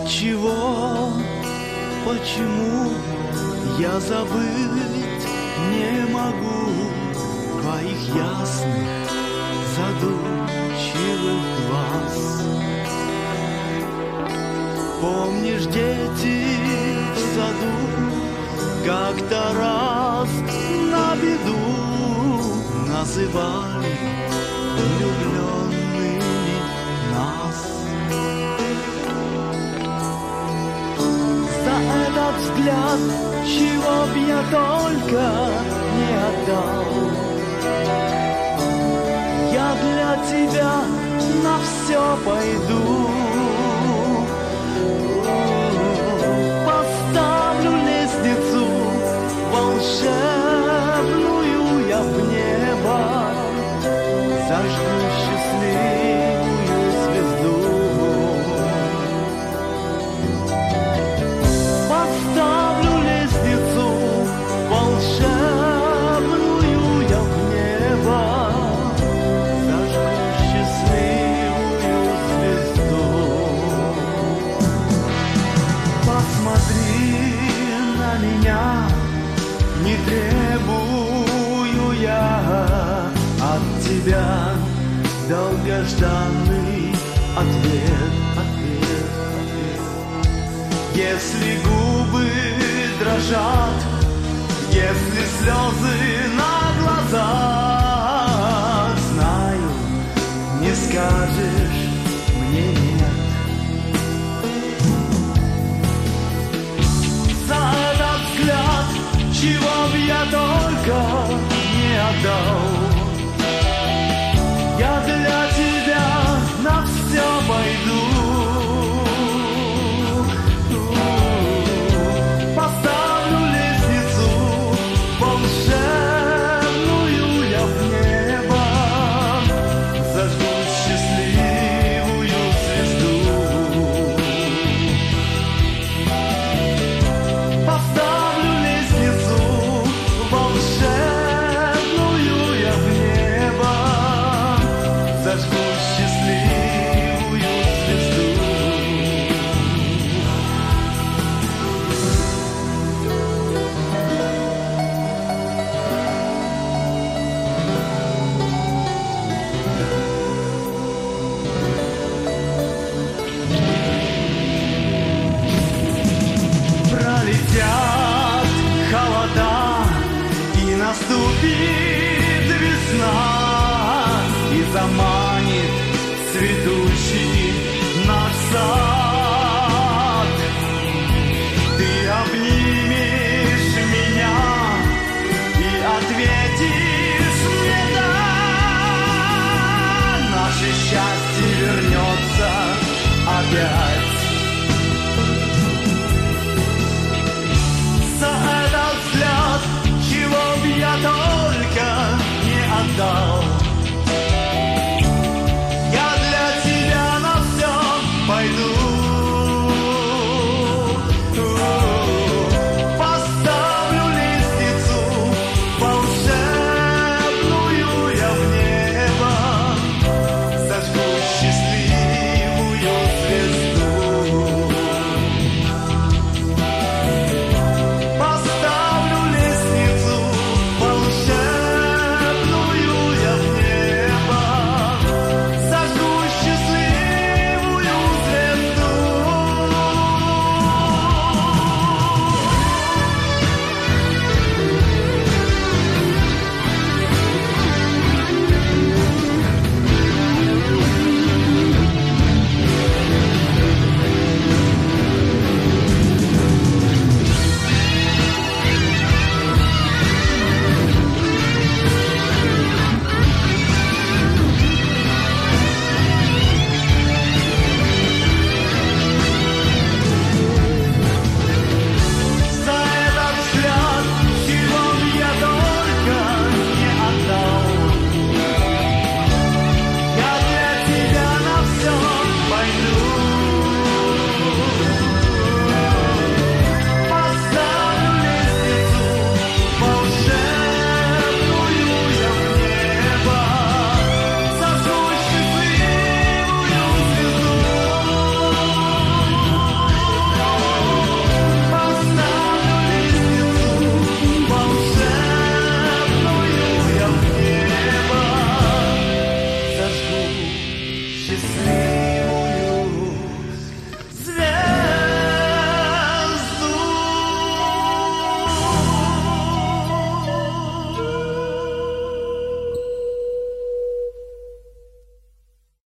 Отчего, почему я забыть не могу твоих ясных, задумчивых глаз? Помнишь, дети в саду как-то раз на беду называли влюбленными нас? За этот взгляд, чего б я только не отдал, я для тебя на все пойду. Поставлю лестницу волшебную я в небо, зажгу счастливую звезду. Поставлю лестницу волшебную я в небо, зажгу счастливую звезду. Посмотри на меня, не требую я от тебя долгожданный ответ. Если губы дрожат, если слезы на глазах, знаю, не скажешь мне нет. За этот взгляд, чего б я только не отдал, я для тебя на все пойду. Поставлю лестницу волшебную я в небо, зажгу счастливую звезду. счастливее.